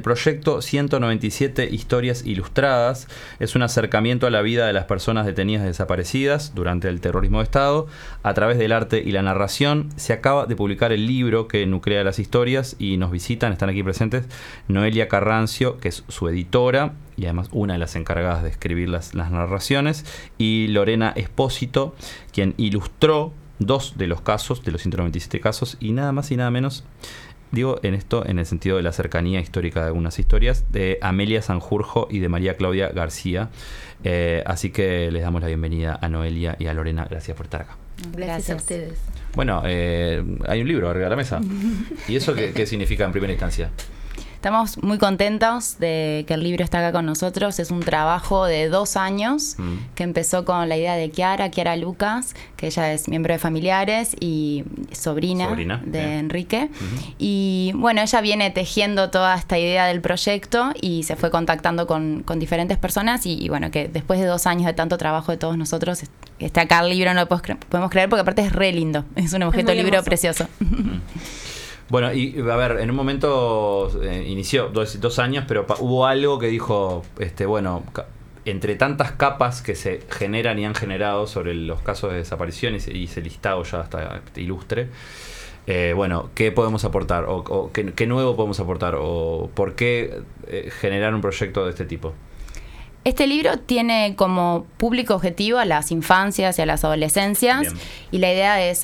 proyecto 197 historias ilustradas es un acercamiento a la vida de las personas detenidas desaparecidas durante el terrorismo de Estado a través del arte y la narración. Se acaba de publicar el libro que nuclea las historias y nos visitan, están aquí presentes, Noelia Carrancio, que es su editora y además una de las encargadas de escribir las narraciones, y Lorena Espósito, quien ilustró 2 de los casos, de los 197 casos, y nada más y nada menos, digo en esto en el sentido de la cercanía histórica de algunas historias, de Amelia Sanjurjo y de María Claudia García. Así que les damos la bienvenida a Noelia y a Lorena. Gracias por estar acá. Gracias a ustedes. Bueno, hay un libro arriba de la mesa. ¿Y eso qué significa en primera instancia? Estamos muy contentos de que el libro está acá con nosotros. Es un trabajo de 2 años que empezó con la idea de Kiara Lucas, que ella es miembro de Familiares y sobrina de Enrique. Y bueno, ella viene tejiendo toda esta idea del proyecto y se fue contactando con diferentes personas y bueno, que después de 2 años de tanto trabajo de todos nosotros, está acá el libro, no lo podemos creer porque aparte es re lindo. Es un objeto libro hermoso. Precioso. Bueno, y a ver, en un momento inició 2 años, pero hubo algo que dijo, bueno, entre tantas capas que se generan y han generado sobre los casos de desaparición y ese listado ya hasta ilustre, bueno, ¿qué podemos aportar? ¿O qué nuevo podemos aportar? ¿O por qué generar un proyecto de este tipo? Este libro tiene como público objetivo a las infancias y a las adolescencias. Bien. Y la idea es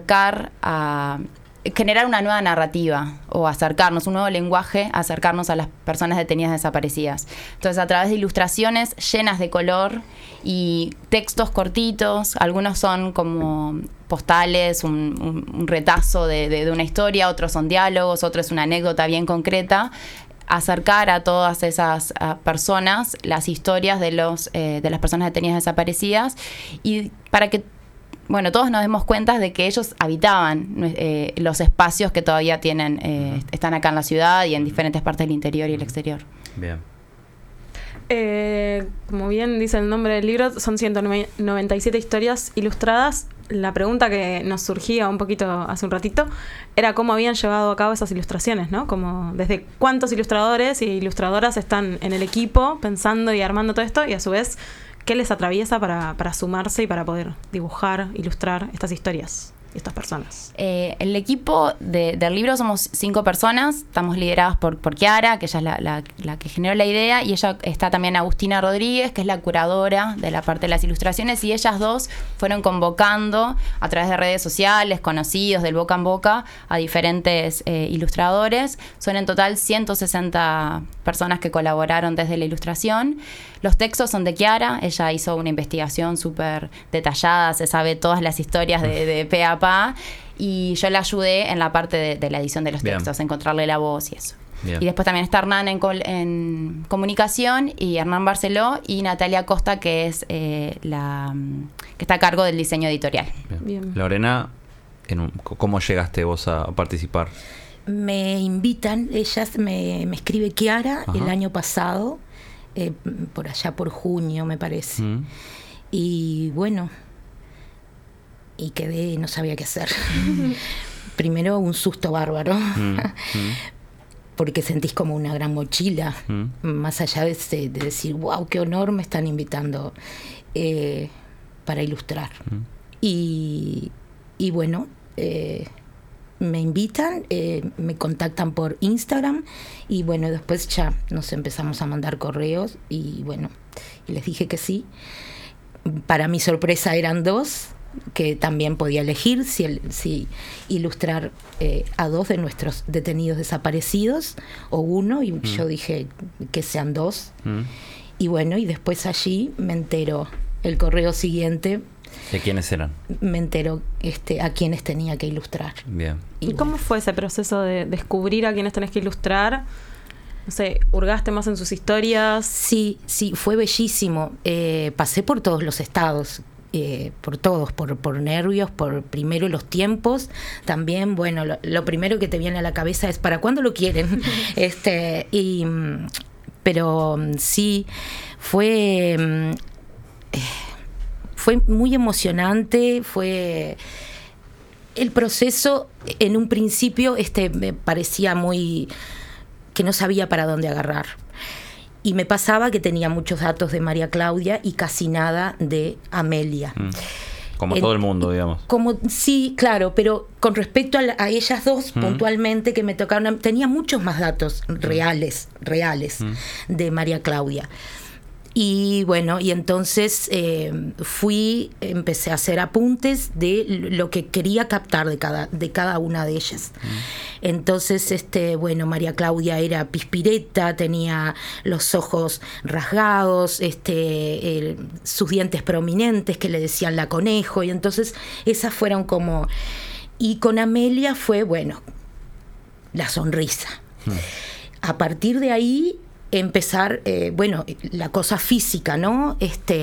generar una nueva narrativa o acercarnos, un nuevo lenguaje, acercarnos a las personas detenidas desaparecidas. Entonces, a través de ilustraciones llenas de color y textos cortitos, algunos son como postales, un retazo de una historia, otros son diálogos, otros es una anécdota bien concreta. Acercar a todas esas personas las historias de las personas detenidas desaparecidas y para que todos nos demos cuenta de que ellos habitaban los espacios que todavía tienen, están acá en la ciudad y en diferentes partes del interior y el exterior. Bien. Como bien dice el nombre del libro, son 197 historias ilustradas. La pregunta que nos surgía un poquito hace un ratito era cómo habían llevado a cabo esas ilustraciones, ¿no? Como desde cuántos ilustradores y ilustradoras están en el equipo pensando y armando todo esto y a su vez ¿qué les atraviesa para sumarse y para poder dibujar, ilustrar estas historias y estas personas? El equipo del libro somos 5 personas. Estamos lideradas por Kiara, que ella es la que generó la idea, y ella está también Agustina Rodríguez, que es la curadora de la parte de las ilustraciones, y ellas 2 fueron convocando a través de redes sociales, conocidos, del boca en boca, a diferentes ilustradores. Son en total 160 personas que colaboraron desde la ilustración. Los textos son de Kiara. Ella hizo una investigación súper detallada, se sabe todas las historias de pe a pa, y yo la ayudé en la parte de la edición de los textos, encontrarle la voz y eso. Bien. Y después también está Hernán en comunicación, y Hernán Barceló, y Natalia Costa, que es que está a cargo del diseño editorial. Bien. Lorena, ¿cómo llegaste vos a participar? Me invitan, ellas me escribe Kiara el año pasado, por allá por junio me parece. Y bueno, y quedé, no sabía qué hacer. Primero un susto bárbaro, porque sentís como una gran mochila, más allá de decir, wow, qué honor, me están invitando para ilustrar. Y bueno, me invitan, me contactan por Instagram, y bueno, después ya nos empezamos a mandar correos, y bueno, y les dije que sí. Para mi sorpresa eran 2, que también podía elegir si ilustrar a 2 de nuestros detenidos desaparecidos o 1, y yo dije que sean 2. Y bueno, y después allí me entero el correo siguiente. ¿De quiénes eran? Me entero a quienes tenía que ilustrar. Bien. ¿Y cómo fue ese proceso de descubrir a quienes tenés que ilustrar? No sé, ¿hurgaste más en sus historias? Sí, fue bellísimo. Pasé por todos los estados, por todos, por nervios, por primero los tiempos. También, bueno, lo primero que te viene a la cabeza es ¿para cuándo lo quieren? Pero sí, fue muy emocionante, fue el proceso. En un principio me parecía muy que no sabía para dónde agarrar. Y me pasaba que tenía muchos datos de María Claudia y casi nada de Amelia. Como todo el mundo, digamos. Sí, claro, pero con respecto a ellas dos puntualmente que me tocaron, tenía muchos más datos reales de María Claudia. Y bueno, y entonces empecé a hacer apuntes de lo que quería captar de cada una de ellas. Entonces, bueno, María Claudia era pispireta, tenía los ojos rasgados, sus dientes prominentes que le decían la conejo, y entonces esas fueron como... Y con Amelia fue, bueno, la sonrisa. A partir de ahí empezar, la cosa física, ¿no?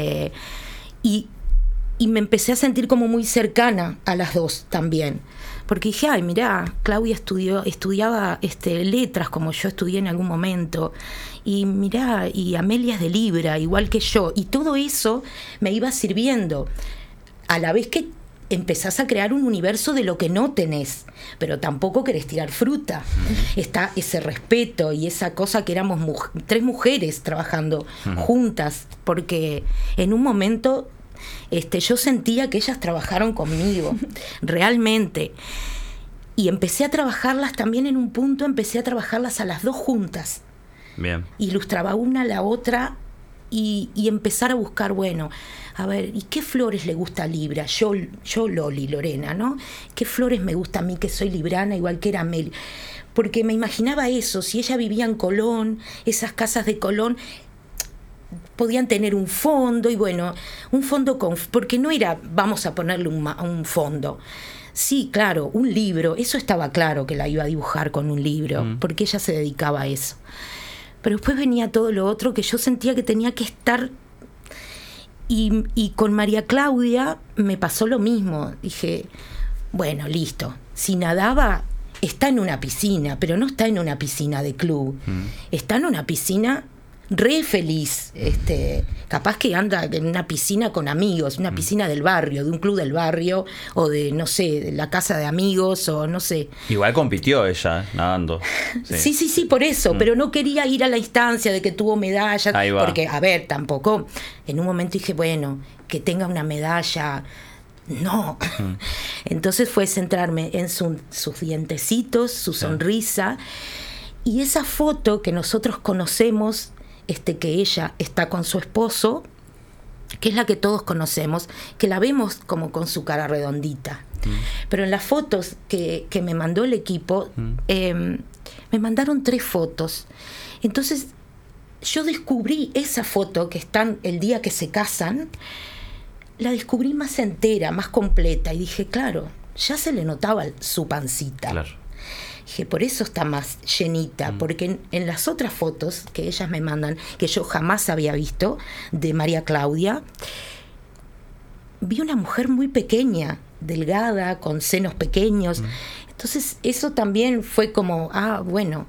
Y me empecé a sentir como muy cercana a las dos también. Porque dije, ay, mirá, Claudia estudiaba letras como yo estudié en algún momento. Y mirá, y Amelia es de Libra, igual que yo. Y todo eso me iba sirviendo. A la vez que empezás a crear un universo de lo que no tenés, pero tampoco querés tirar fruta. Está ese respeto y esa cosa que éramos tres mujeres trabajando juntas, porque en un momento yo sentía que ellas trabajaron conmigo, realmente. Y empecé a trabajarlas también en un punto, empecé a trabajarlas a las dos juntas. Bien. Ilustraba una a la otra y empezar a buscar, bueno, a ver, ¿y qué flores le gusta a Libra? Yo Loli, Lorena, ¿no? ¿Qué flores me gusta a mí que soy librana igual que era Meli? Porque me imaginaba eso, si ella vivía en Colón, esas casas de Colón podían tener un fondo, y bueno, un fondo porque no era, vamos a ponerle un fondo. Sí, claro, un libro, eso estaba claro que la iba a dibujar con un libro, porque ella se dedicaba a eso. Pero después venía todo lo otro que yo sentía que tenía que estar. Y con María Claudia me pasó lo mismo. Dije, bueno, listo. Si nadaba, está en una piscina, pero no está en una piscina de club. Está en una piscina re feliz. Capaz que anda en una piscina con amigos, una piscina del barrio, de un club del barrio, o de, no sé, de la casa de amigos, o no sé. Igual compitió ella, nadando. Sí, por eso, pero no quería ir a la instancia de que tuvo medallas, porque, a ver, tampoco, en un momento dije, bueno, que tenga una medalla, no. Entonces fue centrarme en sus dientecitos, su sonrisa, y esa foto que nosotros conocemos, que ella está con su esposo, que es la que todos conocemos, que la vemos como con su cara redondita. Pero en las fotos que me mandó el equipo, me mandaron 3 fotos. Entonces yo descubrí esa foto que están el día que se casan, la descubrí más entera, más completa, y dije, claro, ya se le notaba su pancita. Claro. Dije, por eso está más llenita, porque en las otras fotos que ellas me mandan, que yo jamás había visto, de María Claudia, vi una mujer muy pequeña, delgada, con senos pequeños. Entonces eso también fue como, bueno,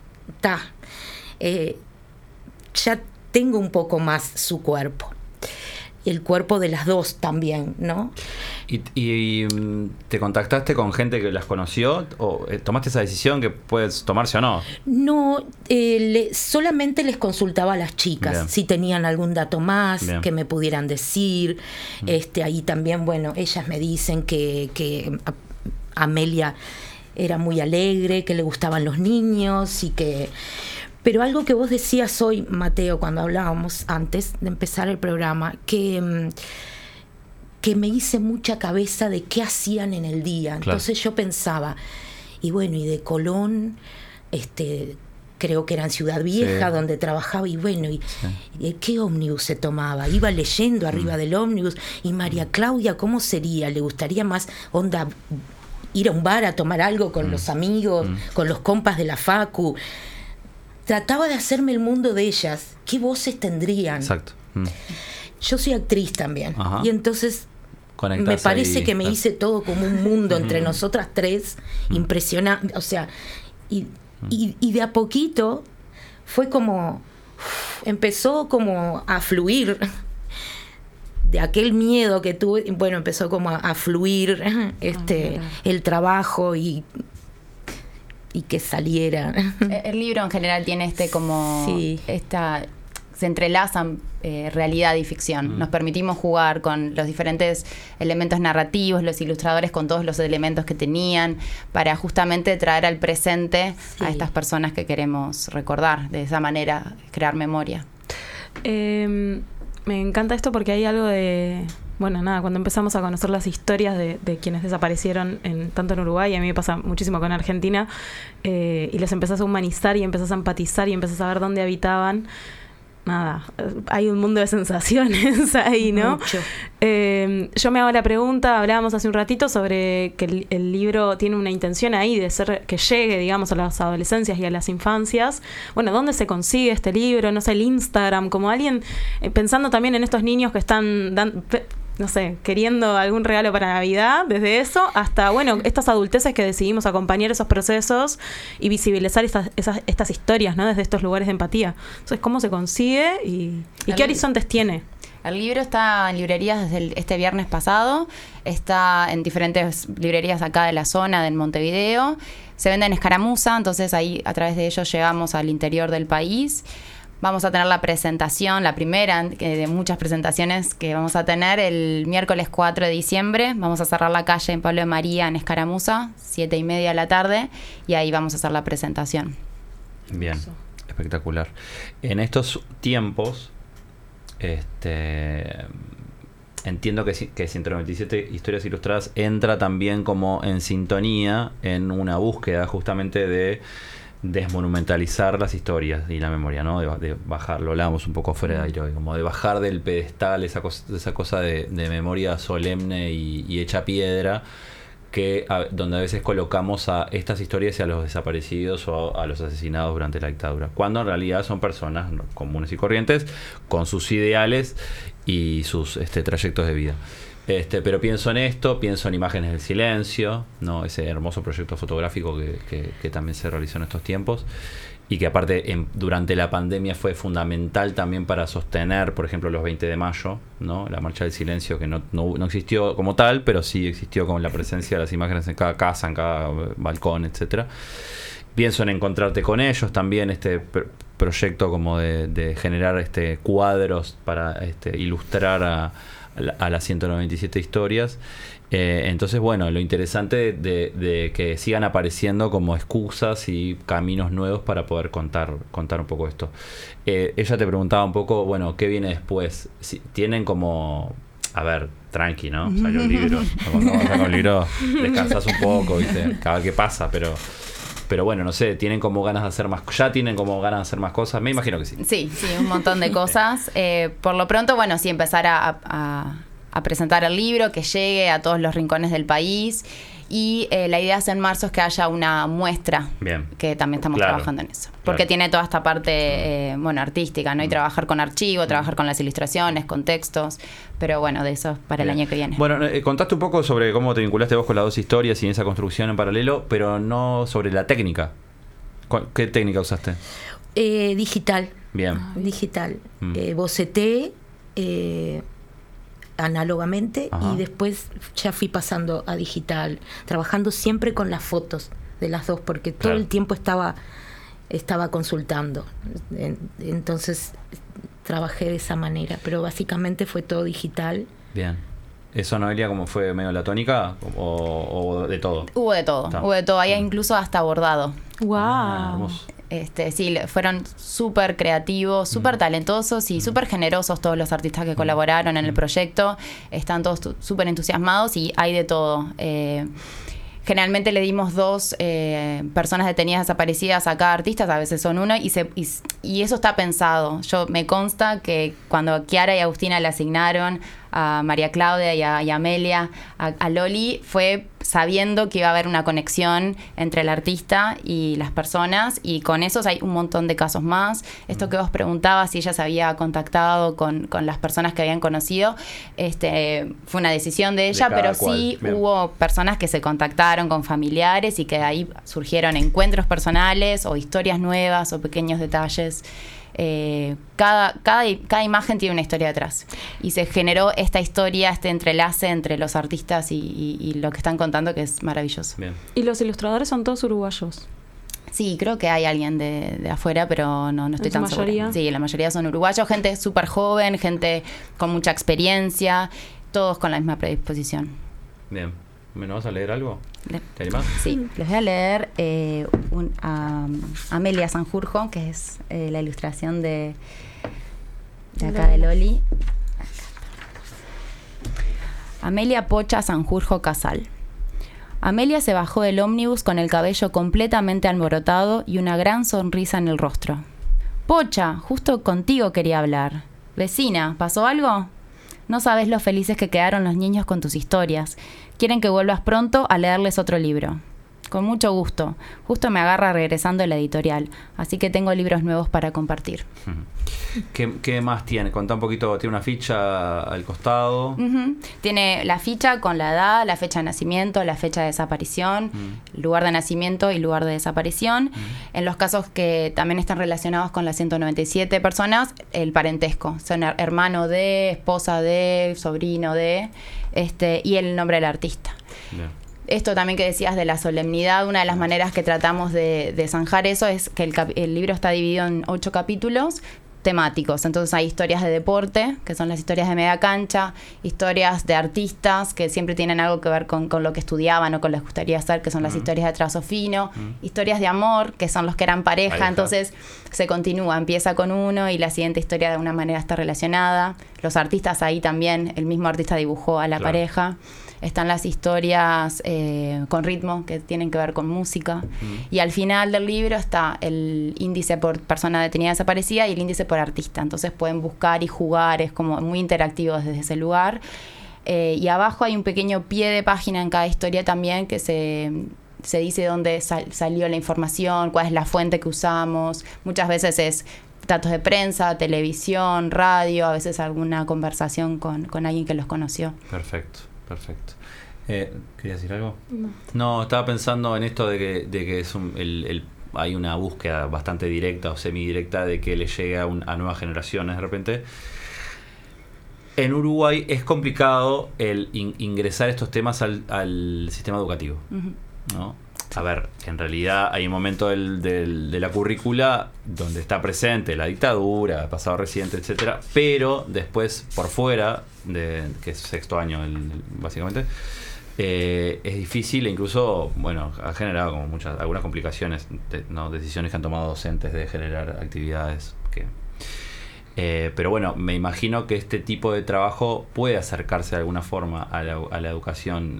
ya tengo un poco más su cuerpo. El cuerpo de las dos también, ¿no? ¿Y te contactaste con gente que las conoció? ¿O tomaste esa decisión que puedes tomarse o no? No, solamente les consultaba a las chicas. Bien. Si tenían algún dato más. Bien. Que me pudieran decir. Ahí también, bueno, ellas me dicen que Amelia era muy alegre, que le gustaban los niños y que... Pero algo que vos decías hoy, Mateo, cuando hablábamos antes de empezar el programa, que me hice mucha cabeza de qué hacían en el día. Claro. Entonces yo pensaba, y bueno, y de Colón, creo que era en Ciudad Vieja, sí, donde trabajaba, y bueno, y ¿qué ómnibus se tomaba? Iba leyendo arriba del ómnibus, y María Claudia, ¿cómo sería? ¿Le gustaría más onda ir a un bar a tomar algo con los amigos, con los compas de la facu? Trataba de hacerme el mundo de ellas. ¿Qué voces tendrían? Exacto. Yo soy actriz también. Ajá. Y entonces conectás me parece ahí, que me hice todo como un mundo entre nosotras tres, impresionante. O sea, y de a poquito fue como... empezó como a fluir. De aquel miedo que tuve, bueno, empezó como a fluir el trabajo y y que saliera. El libro en general tiene Sí. Se entrelazan realidad y ficción. Nos permitimos jugar con los diferentes elementos narrativos, los ilustradores con todos los elementos que tenían, para justamente traer al presente a estas personas que queremos recordar, de esa manera crear memoria. Me encanta esto porque hay algo de... Bueno, nada, cuando empezamos a conocer las historias de quienes desaparecieron tanto en Uruguay, y a mí me pasa muchísimo con Argentina, y los empezás a humanizar y empezás a empatizar y empezás a ver dónde habitaban. Nada, hay un mundo de sensaciones ahí, ¿no? Mucho. Yo me hago la pregunta, hablábamos hace un ratito sobre que el libro tiene una intención ahí de ser que llegue, digamos, a las adolescencias y a las infancias. Bueno, ¿dónde se consigue este libro? No sé, el Instagram, como alguien pensando también en estos niños que están no sé, queriendo algún regalo para Navidad, desde eso hasta, bueno, estas adulteces que decidimos acompañar esos procesos y visibilizar estas historias, ¿no? Desde estos lugares de empatía. Entonces, ¿cómo se consigue y qué horizontes tiene? El libro está en librerías desde este viernes pasado, está en diferentes librerías acá de la zona, del Montevideo, se vende en Escaramuza, entonces ahí a través de ellos llegamos al interior del país. Vamos a tener la presentación, la primera de muchas presentaciones que vamos a tener el miércoles 4 de diciembre. Vamos a cerrar la calle en Pablo de María, en Escaramuza, 7:30 de la tarde, y ahí vamos a hacer la presentación. Bien, espectacular. En estos tiempos, entiendo que 197 historias ilustradas entra también como en sintonía en una búsqueda justamente de desmonumentalizar las historias y la memoria, ¿no? De bajar, lo hablábamos un poco fuera de aire, como de bajar del pedestal esa cosa de memoria solemne y hecha piedra, donde a veces colocamos a estas historias y a los desaparecidos o a los asesinados durante la dictadura, cuando en realidad son personas comunes y corrientes con sus ideales y sus trayectos de vida. Pero pienso en esto, pienso en Imágenes del Silencio, ¿no? Ese hermoso proyecto fotográfico que también se realizó en estos tiempos y que aparte durante la pandemia fue fundamental también para sostener, por ejemplo, los 20 de mayo, ¿no? La Marcha del Silencio, que no existió como tal, pero sí existió con la presencia de las imágenes en cada casa, en cada balcón, etcétera. Pienso en Encontrarte con ellos también, proyecto como de generar cuadros para ilustrar a las 197 historias. Entonces, bueno, lo interesante de que sigan apareciendo como excusas y caminos nuevos para poder contar un poco esto. Ella te preguntaba un poco, bueno, ¿qué viene después? Si tienen como... A ver, tranqui, ¿no? Salió el libro. Cuando vas a sacar un libro, descansas un poco, ¿viste? Cada vez que pasa, pero bueno, no sé, ¿tienen como ganas de hacer más? ¿Ya tienen como ganas de hacer más cosas? Me imagino que sí. Sí, un montón de cosas. Por lo pronto, bueno, sí, empezar a presentar el libro, que llegue a todos los rincones del país. Y la idea en marzo es que haya una muestra. Bien. Que también estamos trabajando en eso. Porque tiene toda esta parte, artística, ¿no? Y trabajar con archivo, trabajar con las ilustraciones, con textos. Pero bueno, de eso para el año que viene. Bueno, contaste un poco sobre cómo te vinculaste vos con las dos historias y esa construcción en paralelo, pero no sobre la técnica. ¿Qué técnica usaste? Digital. Bien. Digital. Boceté análogamente. Ajá. Y después ya fui pasando a digital, trabajando siempre con las fotos de las dos, porque todo el tiempo estaba consultando. Entonces trabajé de esa manera, pero básicamente fue todo digital. Bien. ¿Eso, Noelia, como fue medio la tónica o de todo? Hubo de todo. Ahí incluso hasta bordado. ¡Wow! Hermoso. Sí, fueron súper creativos, súper talentosos y súper generosos todos los artistas que colaboraron en el proyecto. Están todos súper entusiasmados y hay de todo. Generalmente le dimos 2 personas detenidas desaparecidas a cada artista, a veces son uno, y eso está pensado. Me consta que cuando Kiara y Agustina le asignaron a María Claudia y a Amelia, a Loli, fue sabiendo que iba a haber una conexión entre el artista y las personas, y con esos hay un montón de casos más. Esto que vos preguntabas, si ella se había contactado con las personas que habían conocido, fue una decisión de ella, pero sí hubo personas que se contactaron con familiares y que de ahí surgieron encuentros personales o historias nuevas o pequeños detalles. Cada imagen tiene una historia detrás y se generó esta historia, este entrelace entre los artistas y lo que están contando, que es maravilloso. Bien. Y los ilustradores son todos uruguayos. Sí, creo que hay alguien de afuera, pero no estoy tan mayoría? segura. Sí, la mayoría son uruguayos, gente súper joven, gente con mucha experiencia, todos con la misma predisposición. Bien. ¿Me vas a leer algo? ¿Te animás? Sí, les voy a leer a Amelia Sanjurjo, que es la ilustración de acá de Loli. Amelia Pocha Sanjurjo Casal. Amelia se bajó del ómnibus con el cabello completamente alborotado y una gran sonrisa en el rostro. Pocha, justo contigo quería hablar. Vecina, ¿pasó algo? No sabes lo felices que quedaron los niños con tus historias. Quieren que vuelvas pronto a leerles otro libro. Con mucho gusto. Justo me agarra regresando la editorial, así que tengo libros nuevos para compartir. ¿Qué más tiene? Contá un poquito, tiene una ficha al costado. Tiene la ficha con la edad, la fecha de nacimiento, la fecha de desaparición, lugar de nacimiento y lugar de desaparición. En los casos que también están relacionados con las 197 personas, el parentesco. Son hermano de, esposa de, sobrino de, y el nombre del artista. Bien. Esto también que decías de la solemnidad, una de las maneras que tratamos de zanjar eso es que el libro está dividido en 8 capítulos temáticos. Entonces hay historias de deporte, que son las historias de media cancha, historias de artistas, que siempre tienen algo que ver con lo que estudiaban o con lo que les gustaría hacer, que son las historias de trazo fino, historias de amor, que son los que eran pareja. Entonces se continúa, empieza con uno y la siguiente historia de una manera está relacionada. Los artistas ahí también, el mismo artista dibujó a la pareja. Están las historias con ritmo, que tienen que ver con música. Y al final del libro está el índice por persona detenida desaparecida y el índice por artista. Entonces pueden buscar y jugar, es como muy interactivo desde ese lugar. Y abajo hay un pequeño pie de página en cada historia también que se dice dónde salió la información, cuál es la fuente que usamos. Muchas veces es datos de prensa, televisión, radio, a veces alguna conversación con alguien que los conoció. Perfecto. ¿Querías decir algo? No, estaba pensando en esto de que es hay una búsqueda bastante directa o semidirecta de que le llegue a nuevas generaciones de repente. En Uruguay es complicado el ingresar estos temas al sistema educativo, ¿no? A ver, en realidad hay un momento de la currícula donde está presente la dictadura, pasado reciente, etcétera, pero después por fuera, que es sexto año básicamente, es difícil e incluso, bueno, ha generado como algunas complicaciones, decisiones que han tomado docentes de generar actividades pero bueno, me imagino que este tipo de trabajo puede acercarse de alguna forma a la educación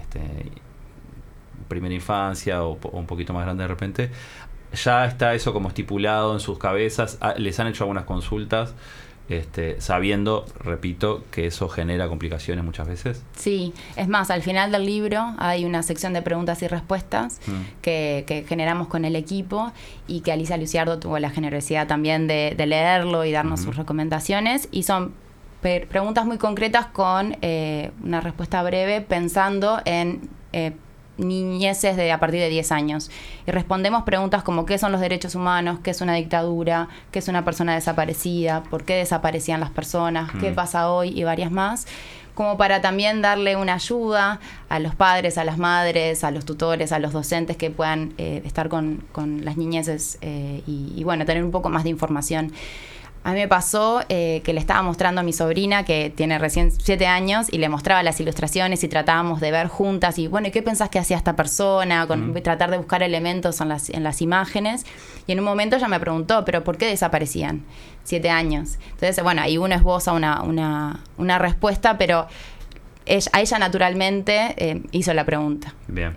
primera infancia o un poquito más grande de repente. Ya está eso como estipulado en sus cabezas. Les han hecho algunas consultas sabiendo, repito, que eso genera complicaciones muchas veces. Sí, es más, al final del libro hay una sección de preguntas y respuestas que generamos con el equipo y que Alicia Luciardo tuvo la generosidad también de leerlo y darnos sus recomendaciones, y son preguntas muy concretas con una respuesta breve pensando en niñeces a partir de 10 años. Y respondemos preguntas como ¿qué son los derechos humanos? ¿Qué es una dictadura? ¿Qué es una persona desaparecida? ¿Por qué desaparecían las personas? ¿Qué pasa hoy? Y varias más. Como para también darle una ayuda a los padres, a las madres, a los tutores, a los docentes que puedan estar con las niñeces y bueno, tener un poco más de información. A mí me pasó que le estaba mostrando a mi sobrina, que tiene recién 7 años, y le mostraba las ilustraciones y tratábamos de ver juntas. Y bueno, ¿qué pensás que hacía esta persona? Tratar de buscar elementos en las imágenes. Y en un momento ella me preguntó, ¿pero por qué desaparecían? 7 años. Entonces, bueno, ahí uno esboza una respuesta, pero a ella naturalmente hizo la pregunta. Bien.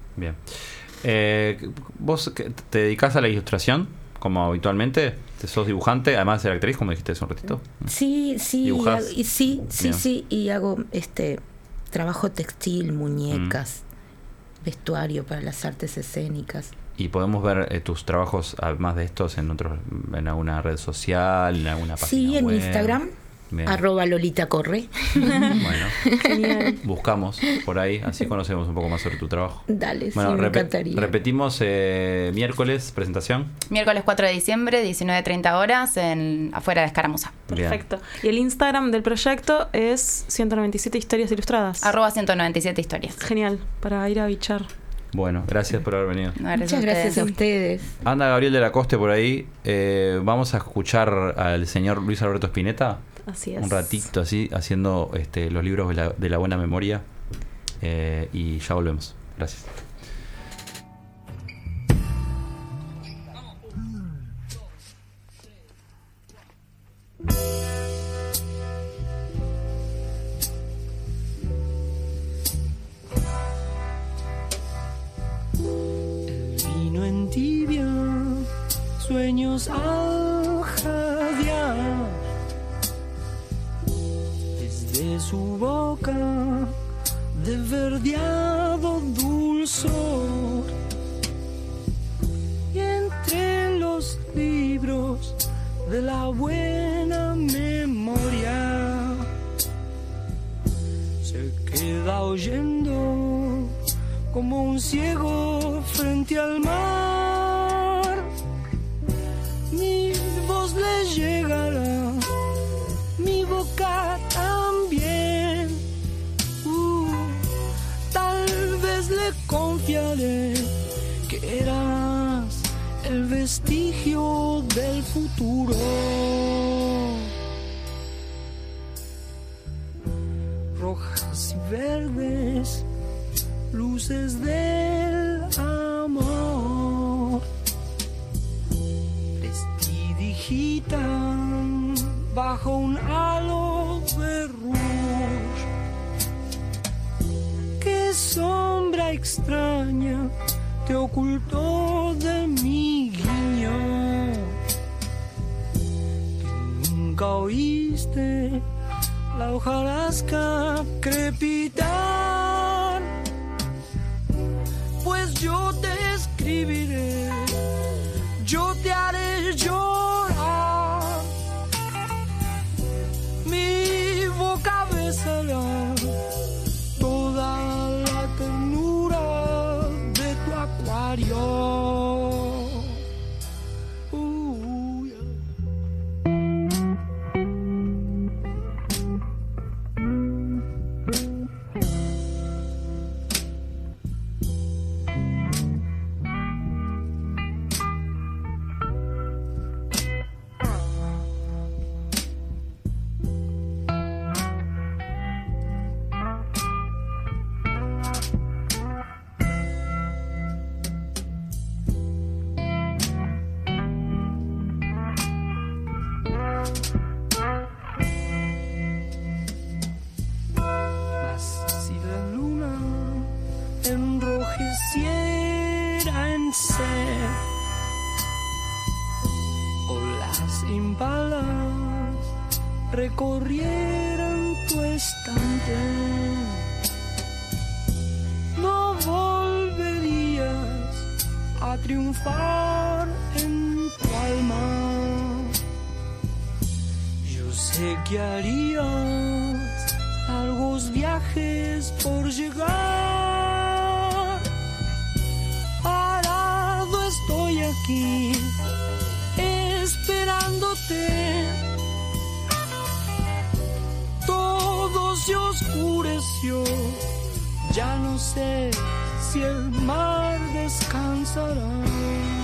¿Vos te dedicás a la ilustración como habitualmente? ¿Sos dibujante, además de ser actriz, como dijiste hace un ratito? Sí, ¿Dibujás? Sí, y hago trabajo textil, muñecas, vestuario para las artes escénicas. ¿Y podemos ver tus trabajos, además de estos, en alguna red social, en alguna página web? Sí, en Instagram. Bien. @LolitaCorre. Bueno, genial. Buscamos por ahí, así conocemos un poco más sobre tu trabajo. Dale, bueno, sí, me encantaría. Repetimos, miércoles, presentación. Miércoles 4 de diciembre, 19:30 horas, afuera de Escaramuza. Perfecto. Y el Instagram del proyecto es 197 historias ilustradas. @197 historias. Genial, para ir a bichar. Bueno, gracias por haber venido. Muchas gracias a ustedes. Anda Gabriel de la Coste por ahí. Vamos a escuchar al señor Luis Alberto Spinetta. Así es. Un ratito así, haciendo los libros de la buena memoria. Y ya volvemos. Gracias. En tibia, sueños al jadear, desde su boca de verdeado dulzor, y entre los libros de la buena memoria se queda oyendo como un ciego frente al mar. Mi voz le llegará, mi boca también. Tal vez le confiaré que eras el vestigio del futuro. Rojas y verdes, luces del amor, prestidigitan bajo un halo de rouge. Qué sombra extraña te ocultó de mi guiño, que nunca oíste la hojarasca crepitar. Pues yo te escribiré, yo te haré llorar, mi boca besará toda la ternura de tu acuario. Enrojeciera en sed, o las impalas recorrieran tu estante, no volverías a triunfar en tu alma. Yo sé que harías largos viajes por llegar. Parado estoy aquí, esperándote. Todo se oscureció, ya no sé si el mar descansará.